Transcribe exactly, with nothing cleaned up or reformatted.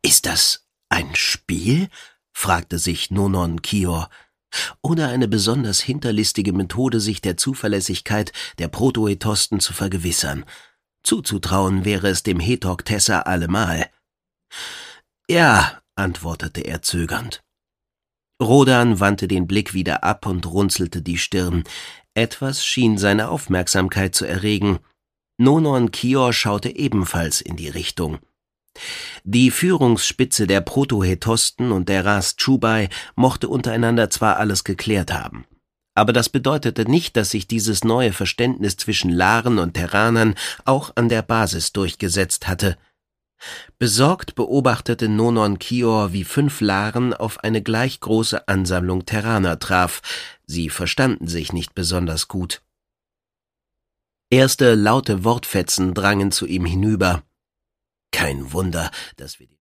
»Ist das ein Spiel?« fragte sich Nonon Kior. »Oder eine besonders hinterlistige Methode, sich der Zuverlässigkeit der Protoetosten zu vergewissern? Zuzutrauen wäre es dem Hetoktesser allemal.« »Ja«, antwortete er zögernd. Rodan wandte den Blick wieder ab und runzelte die Stirn. Etwas schien seine Aufmerksamkeit zu erregen. Nonon Kior schaute ebenfalls in die Richtung. Die Führungsspitze der Protohetosten und der Ras Chubai mochte untereinander zwar alles geklärt haben, aber das bedeutete nicht, dass sich dieses neue Verständnis zwischen Laren und Terranern auch an der Basis durchgesetzt hatte. Besorgt beobachtete Nonon Kior, wie fünf Laren auf eine gleich große Ansammlung Terraner traf. Sie verstanden sich nicht besonders gut. Erste laute Wortfetzen drangen zu ihm hinüber. »Kein Wunder, dass wir